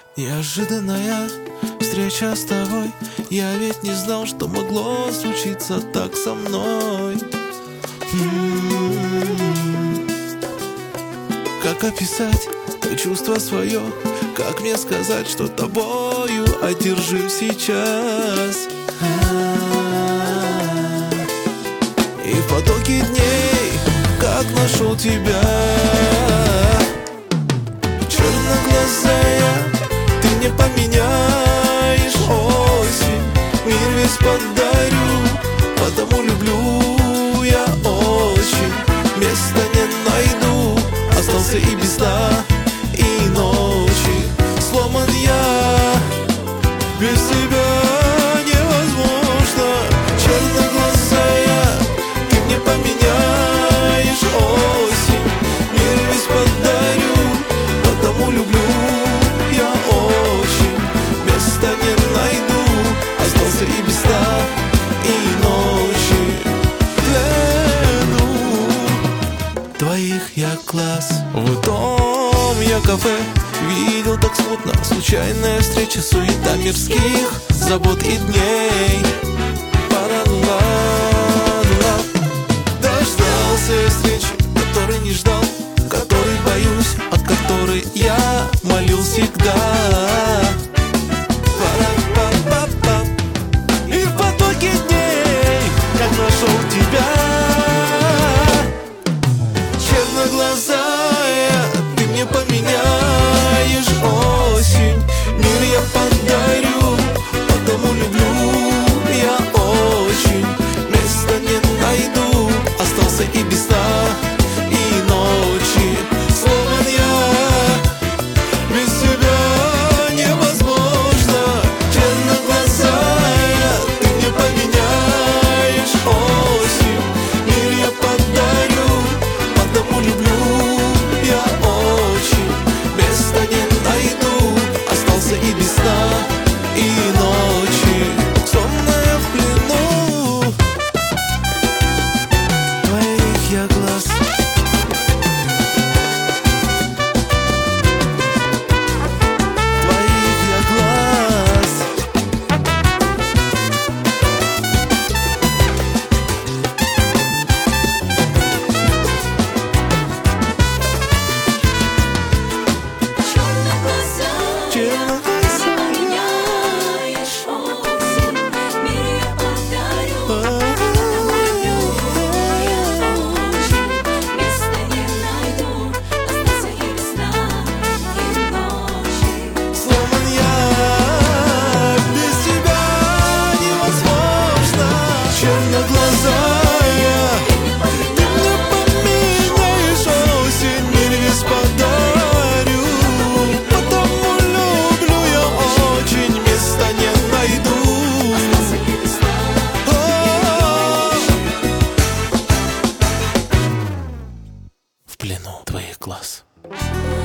Неожиданная встреча с тобой. Я ведь не знал, что могло случиться так со мной. Как описать то чувство свое? Как мне сказать, что тобою одержим сейчас? И в потоке дней, как нашел тебя, черноглазая, ты мне поменяешь осень, мир весь подарю, потому люблю я очень. Места не найду, остался и без сна, и ночи. Сломан я, без тебя невозможно. Черноглазая, ты мне поменяешь осень, мир весь подарю, потому люблю я очень. Места не найду, остался и без сна, и ночи. В плену твоих я глаз, в том я кафе видел так смутно. Случайная встреча, суета мирских забот и дней. Пара-ла-ла. Дождался встречи, которой не ждал, которой боюсь, от которой я молил всегда. Пара-па-па-па. И в потоке дней, как нашел тебя, черноглазая, ты мне поменяешь осень, мир я подарю, потому люблю я очень. Места не найду, остался и без сна, и ночи. Сломан я, без тебя невозможно. Черноглазая, ты мне поменяешь осень, мир я подарю, потому люблю я очень. Места не найду, остался и без сна, и ночи. Сонная в плену твоих я глаз. Твоих я глаз. Черноглазая, Меняешь осень, мир я подарю, потому люблю я очень. Места не найду, остался и без сна, и ночи. сломан я, без тебя невозможно. Черноглазая, ты мне поменяешь осень, мир весь подарю, потому люблю я очень. Места не найду, Остался и без сна, в плену твоих глаз.